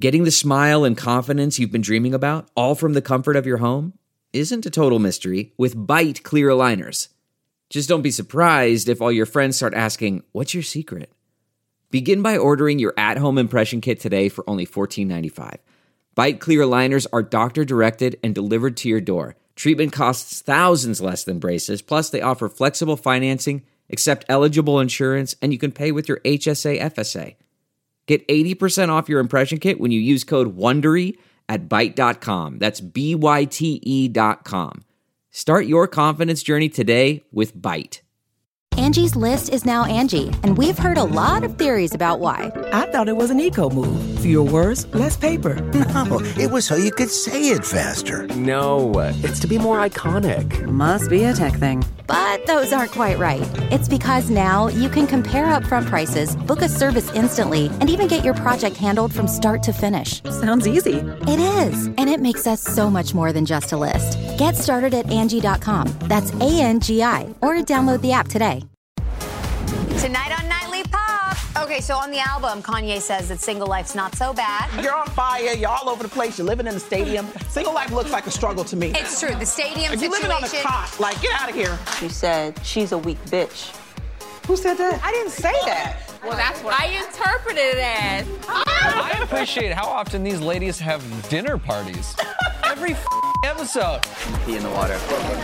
Getting the smile and confidence you've been dreaming about, all from the comfort of your home, isn't a total mystery with Byte clear aligners. Just don't be surprised if all your friends start asking, "What's your secret?" Begin by ordering your at-home impression kit today for only $14.95. Byte clear aligners are doctor-directed and delivered to your door. Treatment costs thousands less than braces, plus they offer flexible financing, accept eligible insurance, and you can pay with your HSA FSA. Get 80% off your impression kit when you use code WONDERY at Byte.com. That's BYTE.com. Start your confidence journey today with Byte. Angie's List is now Angie, and we've heard a lot of theories about why. I thought it was an eco move. Fewer words, less paper. No, it was so you could say it faster. No, it's to be more iconic. Must be a tech thing. But those aren't quite right. It's because now you can compare upfront prices, book a service instantly, and even get your project handled from start to finish. Sounds easy. It is, and it makes us so much more than just a list. Get started at Angie.com. That's ANGI, or download the app today. Tonight on Nightly Pop. Okay, so on the album, Kanye says that single life's not so bad. You're on fire. You're all over the place. You're living in the stadium. Single life looks like a struggle to me. It's true. The stadium You're situation. living on a cot. Like, get out of here. She said she's a weak bitch. Who said that? I didn't say that. Well, that's what I interpreted it as. I appreciate how often these ladies have dinner parties. Every episode. Pee in the water.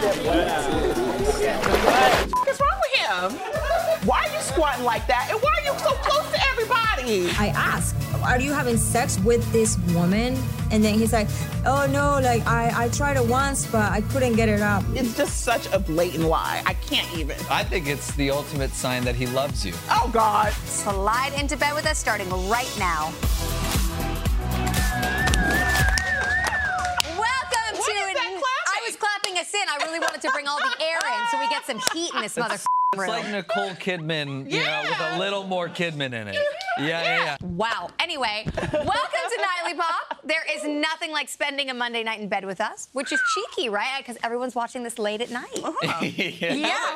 What's wrong with him? Why are you squatting like that? And why are you so close to everybody? I asked, are you having sex with this woman? And then he's like, oh no, like I tried it once, but I couldn't get it up. It's just such a blatant lie. I can't even. I think it's the ultimate sign that he loves you. Oh, God. Slide into bed with us starting right now. Welcome to it. I was clapping us in. I really wanted to bring all the air in so we get some heat in this motherfucking room. It's like Nicole Kidman, you know, with a little more Kidman in it. Yeah. Wow. Anyway, welcome to Nightly Pop. There is nothing like spending a Monday night in bed with us, which is cheeky, right? Because everyone's watching this late at night. Yeah.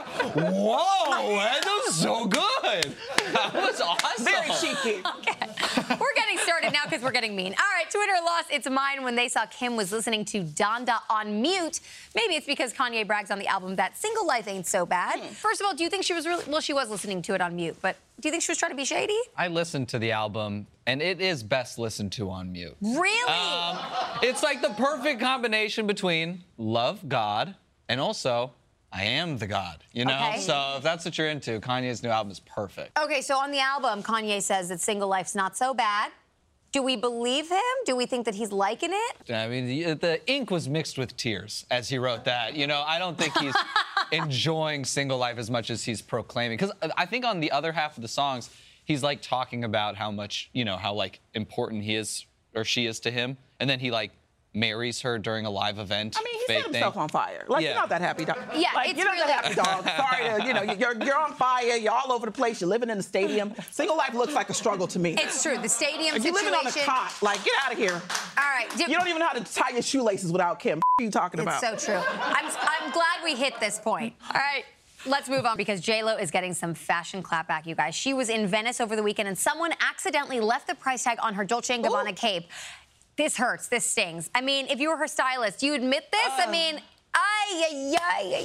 Whoa, that was so good. That was awesome. Very cheeky. Okay. We're getting started now because we're getting mean. All right, Twitter lost its mind when they saw Kim was listening to Donda on mute. Maybe it's because Kanye brags on the album that single life ain't so bad. First of all, do you think she was really... Well, she was listening to it on mute, but do you think she was trying to be shady? I listened to the album, and it is best listened to on mute. Really? It's like the perfect combination between love God and also I am the God, you know? Okay. So if that's what you're into, Kanye's new album is perfect. Okay, so on the album, Kanye says that single life's not so bad. Do we believe him? Do we think that he's liking it? I mean, the ink was mixed with tears as he wrote that. You know, I don't think he's enjoying single life as much as he's proclaiming. Because I think on the other half of the songs, he's like talking about how much, you know, how like important he is or she is to him. And then he like marries her during a live event. I mean, he set himself on fire. Like, you're not that happy, dog. Yeah, like, it's you're not really... that happy, dog. Sorry to, you know, you're on fire. You're all over the place. You're living in the stadium. Single life looks like a struggle to me. It's true. The stadium You're situation... living on a cot. Like, get out of here. All right. You don't even know how to tie your shoelaces without Kim. What are you talking about? It's so true. I'm glad we hit this point. All right. Let's move on because J-Lo is getting some fashion clapback, you guys. She was in Venice over the weekend and someone accidentally left the price tag on her Dolce & Gabbana cape. This hurts. This stings. I mean, if you were her stylist, do you admit this? I mean, do you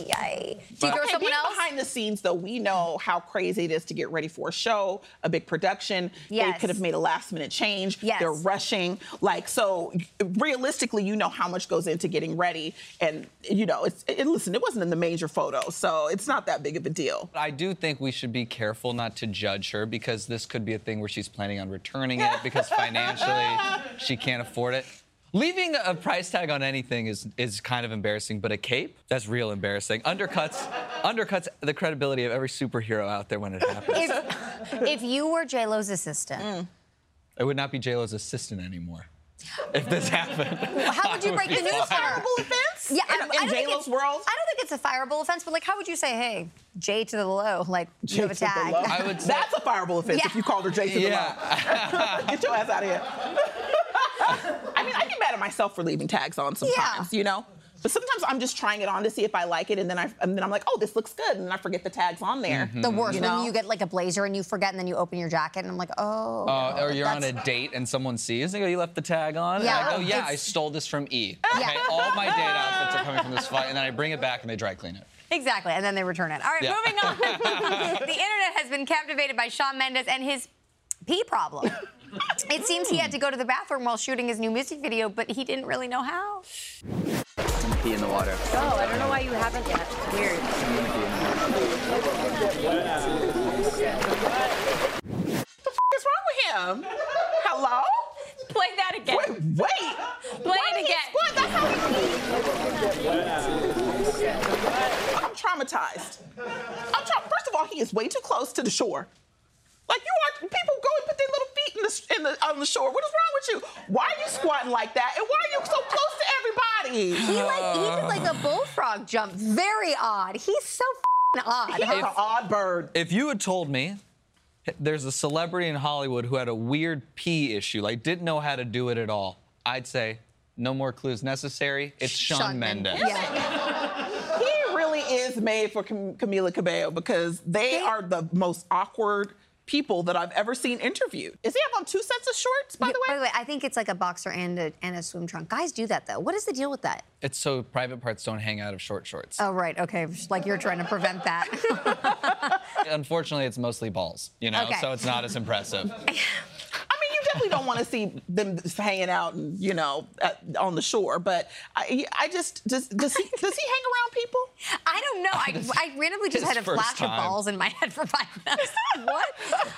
throw someone else? Behind the scenes, though, we know how crazy it is to get ready for a show, a big production. Yes. They could have made a last-minute change. Yes. They're rushing. Like, so realistically, you know how much goes into getting ready. And, you know, listen, it wasn't in the major photo, so it's not that big of a deal. I do think we should be careful not to judge her because this could be a thing where she's planning on returning it because financially she can't afford it. Leaving a price tag on anything is kind of embarrassing, but a cape, that's real embarrassing. Undercuts the credibility of every superhero out there when it happens. If you were J-Lo's assistant... I would not be J-Lo's assistant anymore if this happened. How would you break the news to her? Fireable offense? Yeah, in J-Lo's world? I don't think it's a fireable offense, but like, how would you say, hey, J to the low, like, you have a tag? I would say, that's a fireable offense if you called her J to the low. Get your ass out of here. I mean, I get mad at myself for leaving tags on sometimes, you know? But sometimes I'm just trying it on to see if I like it, and then I'm like, oh, this looks good, and I forget the tags on there. The worst, when you get like a blazer and you forget, and then you open your jacket, and I'm like, oh. Or you're on a date and someone sees, they go, you left the tag on? Yeah. And I go, yeah, I stole this from E. Okay, all my date outfits are coming from this flight, and then I bring it back and they dry clean it. Exactly, and then they return it. All right, moving on. The internet has been captivated by Shawn Mendes and his pee problem. It seems he had to go to the bathroom while shooting his new music video, but he didn't really know how. Pee in the water. Oh, I don't know why you haven't yet. Weird. What the f*** is wrong with him? Hello? Play that again. Wait. Play it again. That's how I'm traumatized. First of all, he is way too close to the shore. Like, people go and put their little feet on the shore. What is wrong with you? Why are you squatting like that? And why are you so close to everybody? He did like a bullfrog jump. Very odd. He's so odd. He's an odd bird. If you had told me there's a celebrity in Hollywood who had a weird pee issue, like didn't know how to do it at all, I'd say no more clues necessary. It's Shawn Mendes. Yeah. He really is made for Camila Cabello because they are the most awkward people that I've ever seen interviewed. Does he have on 2 sets of shorts, by the way? By the way, I think it's like a boxer and a swim trunk. Guys do that, though. What is the deal with that? It's so private parts don't hang out of short shorts. Oh, right. Okay. Like you're trying to prevent that. Unfortunately, it's mostly balls, so it's not as impressive. You definitely don't want to see them just hanging out and, on the shore. But does he hang around people? I don't know. I randomly just had a flash of balls in my head for 5 minutes. What?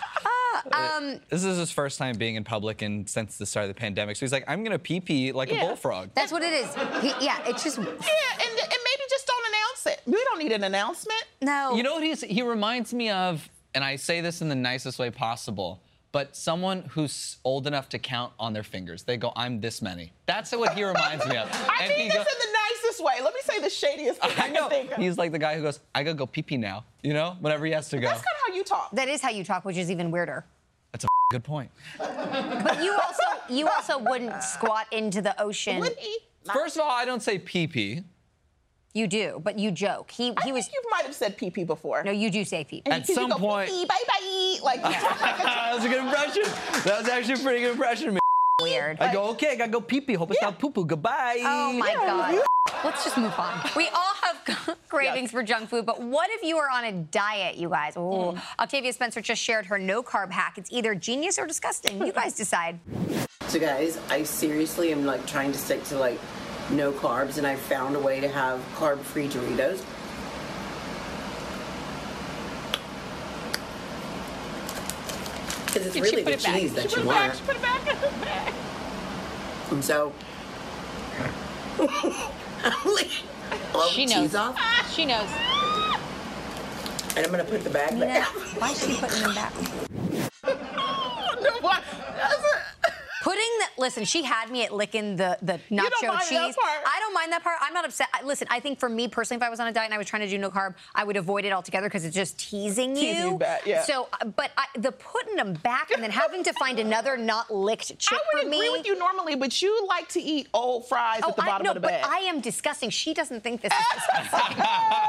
This is his first time being in public since the start of the pandemic. So he's like, I'm going to pee like a bullfrog. That's what it is. It's just... Yeah, and maybe just don't announce it. We don't need an announcement. No. You know what he reminds me of, and I say this in the nicest way possible, but someone who's old enough to count on their fingers. They go, I'm this many. That's what he reminds me of. I mean this in the nicest way. Let me say the shadiest thing I can think of. He's like the guy who goes, I gotta go pee-pee now, whenever he has to go. That's kind of how you talk. That is how you talk, which is even weirder. That's a good point. But you also wouldn't squat into the ocean. Would he? First of all, I don't say pee-pee. You do, but you joke. I think you might have said pee-pee before. No, you do say pee-pee. At some point... Pee-pee, bye-bye. Like, that was a good impression. That was actually a pretty good impression. Weird. I go, okay, I gotta go pee-pee. Hope it's not poo-poo. Goodbye. Oh, my God. Let's just move on. We all have cravings for junk food, but what if you are on a diet, you guys? Ooh. Octavia Spencer just shared her no-carb hack. It's either genius or disgusting. You guys decide. So, guys, I seriously am, trying to stick to, no carbs, and I found a way to have carb-free Doritos. Because it's really the cheese that you want. Put it back. And so, She knows. Cheese off. She knows. And I'm gonna put the bag back. Why is she putting them back? Listen, she had me at licking the nacho cheese. I don't mind that part. I'm not upset. Listen, I think for me personally, if I was on a diet and I was trying to do no carb, I would avoid it altogether because it's just teasing you. Back, yeah. So, but the putting them back and then having to find another not licked chip for me. I would agree with you normally, but you like to eat old fries at the bottom of the bag. But I am disgusting. She doesn't think this is disgusting.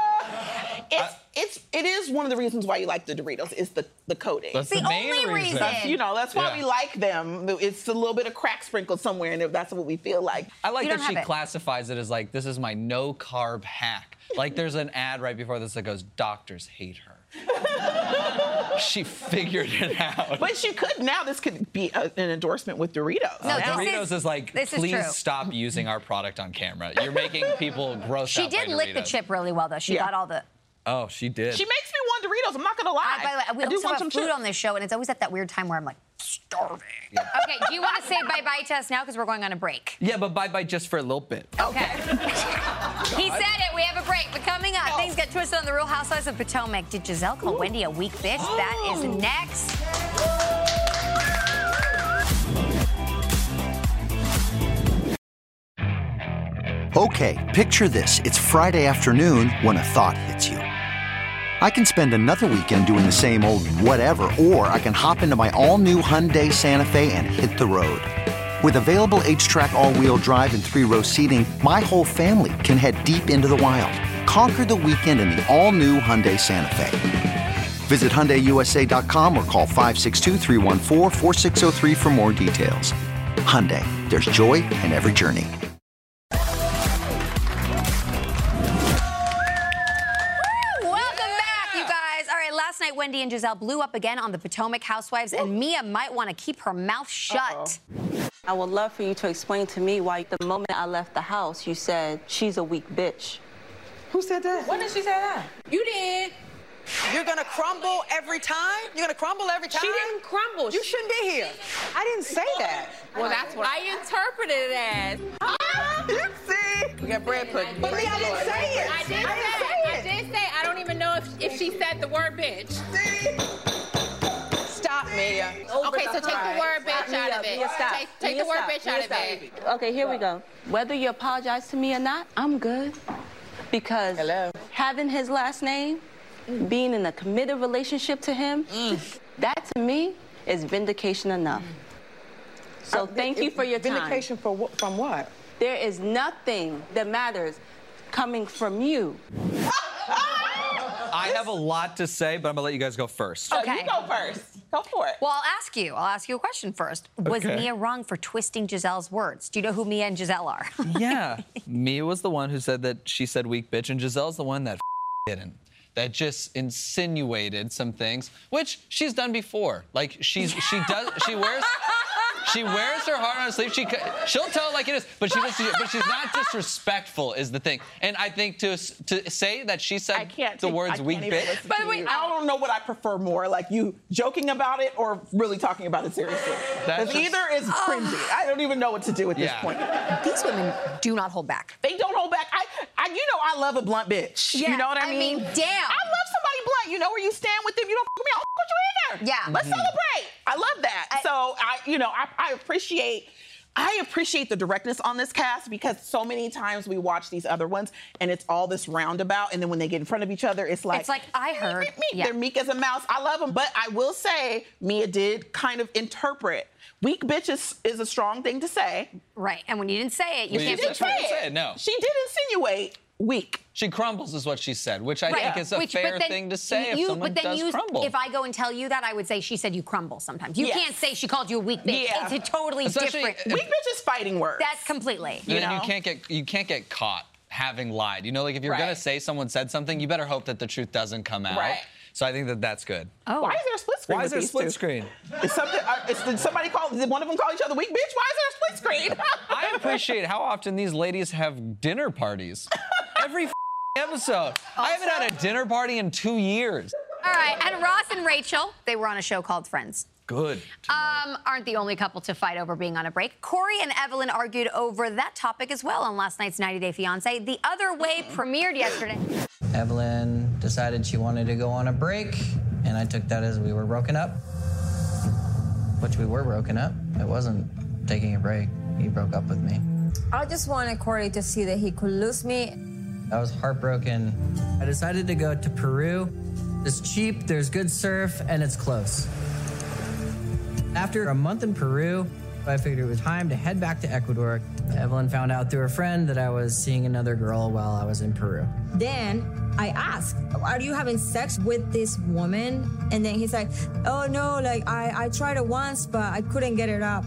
It is one of the reasons why you like the Doritos is the coating. That's the only reason. That's why we like them. It's a little bit of crack sprinkled somewhere, and that's what we feel like. I like that she classifies it as this is my no-carb hack. There's an ad right before this that goes, doctors hate her. She figured it out. But she could, now this could be an endorsement with Doritos. No, Doritos is please stop using our product on camera. You're making people gross out by Doritos. She did lick the chip really well, though. She got all the... Oh, she did. She makes me want Doritos. I'm not gonna lie. By the way, we also have food on this show, and it's always at that weird time where I'm starving. Yeah. Okay, do you want to say bye-bye to us now because we're going on a break? Yeah, but bye-bye just for a little bit. Okay. He said it. We have a break. But coming up, things get twisted on The Real Housewives of Potomac. Did Giselle call Wendy a weak bitch? That is next. Okay, picture this. It's Friday afternoon when a thought hits you. I can spend another weekend doing the same old whatever, or I can hop into my all-new Hyundai Santa Fe and hit the road. With available H-Track all-wheel drive and 3-row seating, my whole family can head deep into the wild. Conquer the weekend in the all-new Hyundai Santa Fe. Visit HyundaiUSA.com or call 562-314-4603 for more details. Hyundai, there's joy in every journey. Last night, Wendy and Giselle blew up again on the Potomac Housewives, and Mia might want to keep her mouth shut. I would love for you to explain to me why the moment I left the house, you said, she's a weak bitch. Who said that? When did she say that? You did. You're gonna crumble every time? You're gonna crumble every time? She didn't crumble. You shouldn't be here. I didn't say that. Well, that's what I interpreted it as. See? We got bread pudding. But me, I didn't say it. I did say. I don't even know if she said the word bitch. Stop, Mia. Okay, so take the word bitch out of it. Mia, stop. Take the word bitch out of it. Okay, here we go. Whether you apologize to me or not, I'm good. Because having his last name, being in a committed relationship to him, that to me is vindication enough. So thank you for your time. Vindication from what? There is nothing that matters coming from you. I have a lot to say, but I'm gonna let you guys go first. Okay. You go first. Go for it. Well, I'll ask you a question first. Was Mia wrong for twisting Giselle's words? Do you know who Mia and Giselle are? Yeah. Mia was the one who said that she said weak bitch, and Giselle's the one that didn't. That just insinuated some things, which she's done before. Like she wears her heart on her sleeve. She'll tell it like it is, but she's not disrespectful is the thing. And I think to say that she said the words weak bitch. By the way, I don't know what I prefer more, like you joking about it or really talking about it seriously. Because either is cringy. I don't even know what to do at this point. These women do not hold back. They don't hold back. I love a blunt bitch. Yeah, you know what I mean? Damn. I love somebody blunt. You know where you stand with them. You don't fuck with me. I'll put you in there. Yeah. Let's celebrate. I love that. I appreciate the directness on this cast because so many times we watch these other ones and it's all this roundabout, and then when they get in front of each other, it's like I heard. Yeah. They're meek as a mouse. I love them, but I will say Mia did kind of interpret weak bitch is a strong thing to say. Right, and when you didn't say it, you can't say it. No. She did insinuate weak. She crumbles is what she said, which I think is a fair thing to say if someone does crumble. If I go and tell you that, I would say she said you crumble sometimes. You can't say she called you a weak bitch. Yeah. It's a totally different. Weak bitch is fighting words. That's completely. You can't get caught having lied. You know, like if you're gonna say someone said something, you better hope that the truth doesn't come out. Right. So I think that that's good. Oh. Why is there a split screen? Why is there a split screen? Did one of them call each other weak bitch? Why is there a split screen? I appreciate how often these ladies have dinner parties. Every episode. I haven't had a dinner party in 2 years. All right, and Ross and Rachel, they were on a show called Friends. Good. Aren't the only couple to fight over being on a break. Corey and Evelyn argued over that topic as well on last night's 90 Day Fiancé. The Other Way premiered yesterday. Evelyn decided she wanted to go on a break, and I took that as we were broken up. Which we were broken up. It wasn't taking a break. He broke up with me. I just wanted Corey to see that he could lose me. I was heartbroken. I decided to go to Peru. It's cheap, there's good surf, and it's close. After a month in Peru, I figured it was time to head back to Ecuador. Evelyn found out through a friend that I was seeing another girl while I was in Peru. Then I asked, are you having sex with this woman? And then he's like, oh no, like I tried it once, but I couldn't get it up.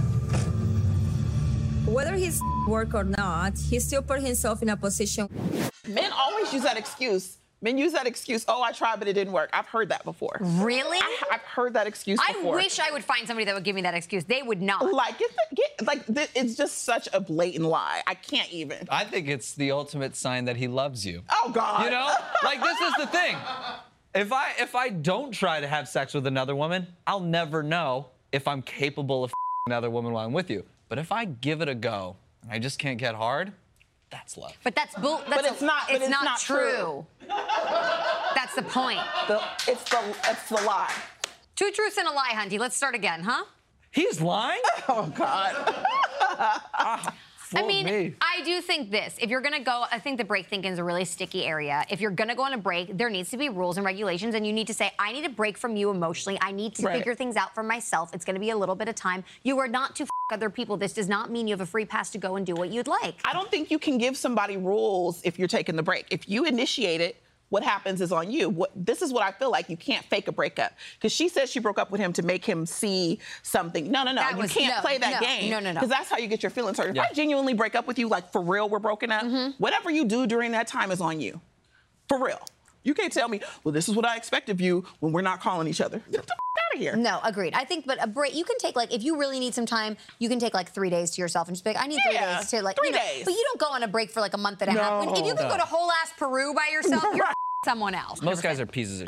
Whether he's work or not, he still put himself in a position. Men always use that excuse. Men use that excuse, oh, I tried, but it didn't work. I've heard that before. Really? I've heard that excuse before. I wish I would find somebody that would give me that excuse. They would not. It's just such a blatant lie. I can't even. I think it's the ultimate sign that he loves you. Oh, God. You know? Like, this is the thing. If I don't try to have sex with another woman, I'll never know if I'm capable of another woman while I'm with you. But if I give it a go and I just can't get hard, that's love. But that's bull. But it's not true. That's the point. It's the lie. 2 truths and a lie, Hunty. Let's start again, huh? He's lying? Oh, God. I mean, I do think this. If you're going to go, I think the break thinking is a really sticky area. If you're going to go on a break, there needs to be rules and regulations, and you need to say, I need a break from you emotionally. I need to figure things out for myself. It's going to be a little bit of time. You are not to other people. This does not mean you have a free pass to go and do what you'd like. I don't think you can give somebody rules if you're taking the break. If you initiate it, what happens is on you. This is what I feel like. You can't fake a breakup. Because she said she broke up with him to make him see something. No. You can't play that game. No. Because that's how you get your feelings hurt. If I genuinely break up with you, like for real, we're broken up, whatever you do during that time is on you. For real. You can't tell me, well, this is what I expect of you when we're not calling each other. Get the out of here. No, agreed. I think, but a break, you can take, like, if you really need some time, you can take, like, 3 days to yourself and just be like, I need 3 days to, like, 3 days. But you don't go on a break for, like, a month and a half. If you can go to whole-ass Peru by yourself, you're someone else. Most guys are pieces of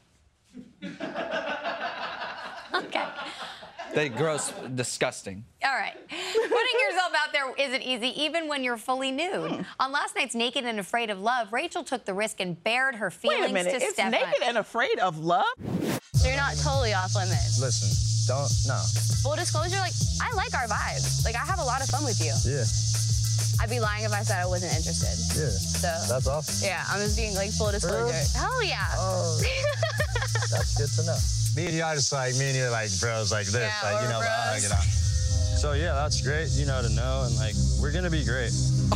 Okay. They gross, disgusting. All right. Putting yourself out there isn't easy, even when you're fully nude. On last night's Naked and Afraid of Love, Rachel took the risk and bared her feelings Wait a minute, to it's Stefan. Naked and Afraid of Love? So you're not totally off limits. Listen, no. Full disclosure, like, I like our vibe. Like, I have a lot of fun with you. Yeah. I'd be lying if I said I wasn't interested. Yeah. So. That's awesome. Yeah, I'm just being, like, full disclosure. Hell yeah. Oh, that's good to know. Me and you are just like, bros like this. Yeah, like, you know, bros. you know. So, yeah, that's great, you know, to know. And, like, we're going to be great.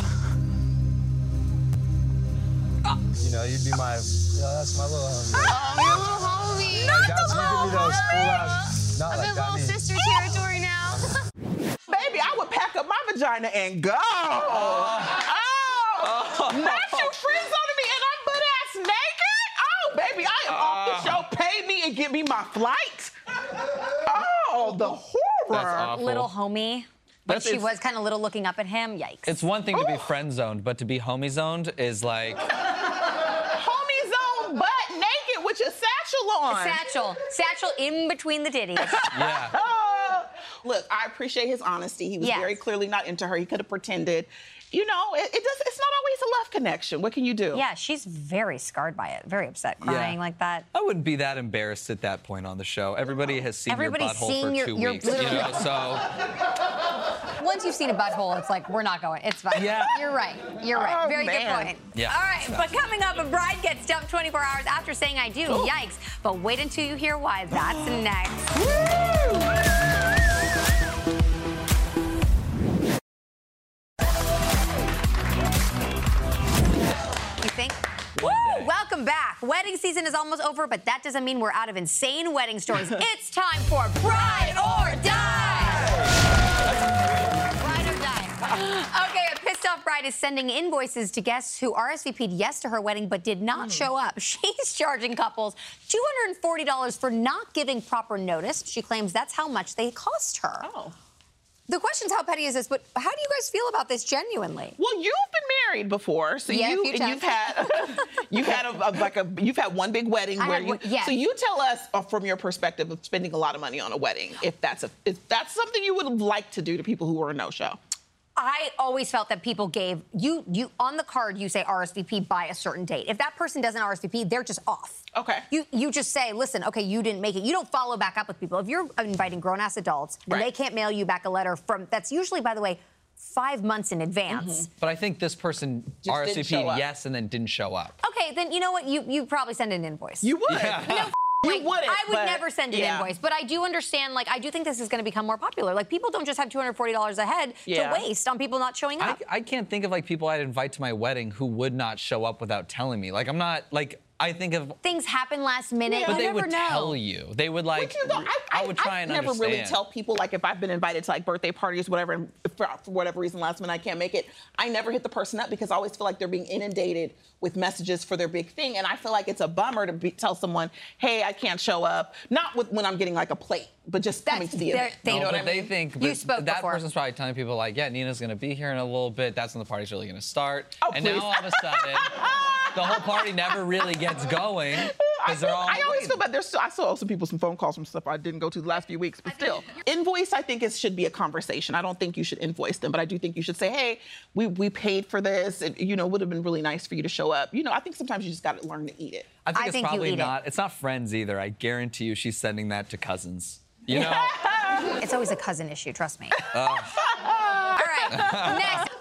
You know, you'd be my, that's my little homie. Oh, your little homie. Like, that's, you give me those full-ass, not I'm like in that. little sister territory now. Baby, I would pack up my vagina and go. Not you friend-zoning me and I'm butt-ass naked? Oh, baby, I am off the show. Pay me and give me my flight. Oh, the horror. That's awful. Little homie. But she was kind of little looking up at him. Yikes. It's one thing to be friend-zoned, but to be homie-zoned is like... Homie-zoned, butt naked with your satchel on. Satchel in between the titties. Yeah. Look, I appreciate his honesty. He was very clearly not into her. He could have pretended. You know, it's not always a love connection. What can you do? Yeah, she's very scarred by it. Very upset, crying like that. I wouldn't be that embarrassed at that point on the show. Everybody has seen your butthole for 2 weeks. You know, so... Once you've seen a butthole, it's like, we're not going. It's fine. Yeah. You're right. Oh, Very good point. Yeah. All right, but coming up, a bride gets dumped 24 hours after saying I do. Ooh. Yikes. But wait until you hear why. That's next. Woo! Woo! Welcome back. Wedding season is almost over, but that doesn't mean we're out of insane wedding stories. It's time for Bride or Die! Bride or Die. Okay, a pissed off bride is sending invoices to guests who RSVP'd yes to her wedding but did not show up. She's charging couples $240 for not giving proper notice. She claims that's how much they cost her. Oh. The question's how petty is this, but how do you guys feel about this genuinely? Well, you've been married before, so you've had you've had one big wedding So you tell us from your perspective of spending a lot of money on a wedding, if that's something you would like to do to people who are a no-show. I always felt that people gave you on the card you say RSVP by a certain date. If that person doesn't RSVP, they're just off. Okay. You just say, listen, okay, you didn't make it. You don't follow back up with people. If you're inviting grown-ass adults and they can't mail you back a letter that's usually, by the way, 5 months in advance. But I think this person RSVP'd yes and then didn't show up. Okay, then you know what? You probably send an invoice. You would. Yeah. You wouldn't. I would never send an invoice, but I do understand, I do think this is going to become more popular. People don't just have $240 a head to waste on people not showing up. I can't think of, people I'd invite to my wedding who would not show up without telling me. I'm not, I think of... Things happen last minute. But you they never would know. tell you. They would, I would try and understand. I never really tell people, if I've been invited to, birthday parties, whatever, and for whatever reason, last minute I can't make it, I never hit the person up because I always feel like they're being inundated with messages for their big thing, and I feel like it's a bummer to tell someone, hey, I can't show up, not when I'm getting, a plate, but just coming to the event. You know what I mean? They think... You spoke that before. person's probably telling people, Nina's going to be here in a little bit. That's when the party's really going to start. Oh, and please. now, all of a sudden, the whole party never really gets going. I always feel bad. I still owe some people some phone calls from stuff I didn't go to the last few weeks, but still. Invoice, I think, should be a conversation. I don't think you should invoice them, but I do think you should say, hey, we paid for this. It would have been really nice for you to show up. I think sometimes you just got to learn to eat it. I think it's probably not. It's not friends either. I guarantee you she's sending that to cousins. You know? It's always a cousin issue, trust me. All right, next.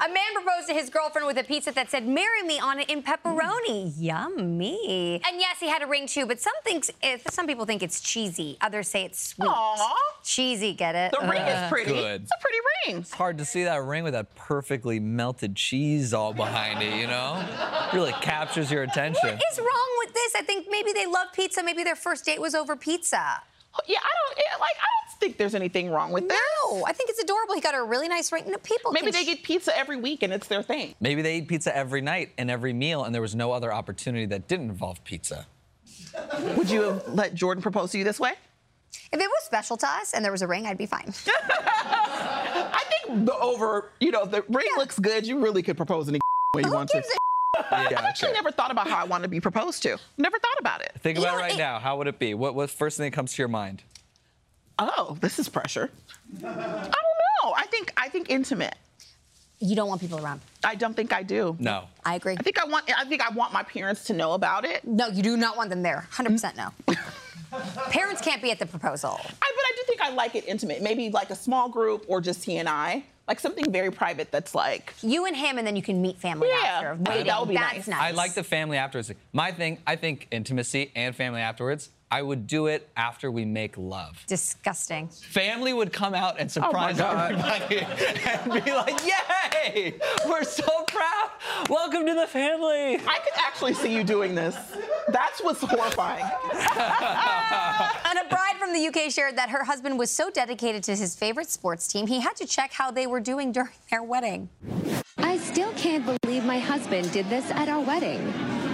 A man proposed to his girlfriend with a pizza that said, "Marry me" on it in pepperoni. Yummy. And yes, he had a ring too, but some people think it's cheesy. Others say it's sweet. Aww. Cheesy, get it? The ring is pretty. Good. It's a pretty ring. It's hard to see that ring with that perfectly melted cheese all behind it, you know? Really captures your attention. What is wrong with this? I think maybe they love pizza. Maybe their first date was over pizza. Yeah, I don't think there's anything wrong with this. No, I think it's adorable. He got a really nice ring. Maybe they get pizza every week and it's their thing. Maybe they eat pizza every night and every meal, and there was no other opportunity that didn't involve pizza. Would you have let Jordan propose to you this way? If it was special to us and there was a ring, I'd be fine. I think the ring looks good. You really could propose any way you want to. I've actually never thought about how I want to be proposed to. Never thought about it. Think about it right now. How would it be? What first thing that comes to your mind? Oh, this is pressure. I don't know. I think intimate. You don't want people around. I don't think I do. No. I agree. I think I want my parents to know about it. No, you do not want them there. 100% no. Parents can't be at the proposal. But I do think I like it intimate. Maybe like a small group or just he and I. Like something very private that's like... You and him, and then you can meet family after. That would be nice. I like the family afterwards. My thing, I think intimacy and family afterwards, I would do it after we make love. Disgusting. Family would come out and surprise everybody and be like, yay! We're so proud! Welcome to the family! I could actually see you doing this. That's what's horrifying. And a bride from the UK shared that her husband was so dedicated to his favorite sports team, he had to check how they were doing during their wedding. I still can't believe my husband did this at our wedding.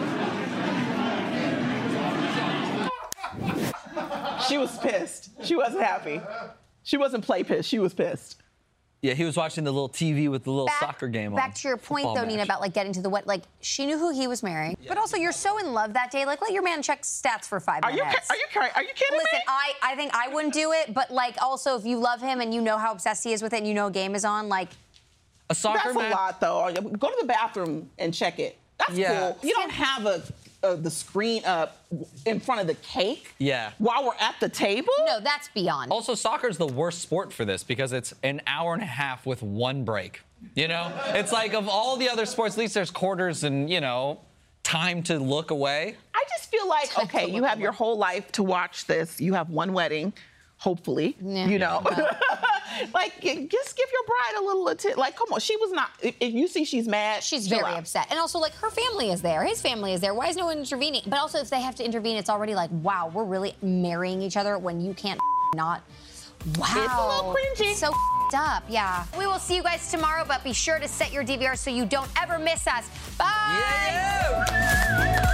She was pissed. She wasn't happy. She wasn't play pissed. She was pissed. Yeah, he was watching the little TV with the little soccer game on. Back to your point, though, Nina, about like getting to the like she knew who he was marrying, but also you're so in love that day. Like, let your man check stats for 5 minutes. Are you kidding me? Listen, I think I wouldn't do it, but like also if you love him and you know how obsessed he is with it and you know a game is on, like a soccer That's a lot, though. Go to the bathroom and check it. That's cool. You don't have the screen up in front of the cake while we're at the table? No, that's beyond. Also, soccer's the worst sport for this because it's an hour and a half with one break. You know? It's like of all the other sports, at least there's quarters and, time to look away. I just feel like, okay, you have your whole life to watch this. You have one wedding, hopefully, Like, just give your bride a little attention. Like, come on, she was not. If you see she's mad, she's very upset. And also, like, her family is there. His family is there. Why is no one intervening? But also, if they have to intervene, it's already like, wow, we're really marrying each other when you can't not. Wow. It's a little cringy. So up, yeah. We will see you guys tomorrow, but be sure to set your DVR so you don't ever miss us. Bye. Yeah.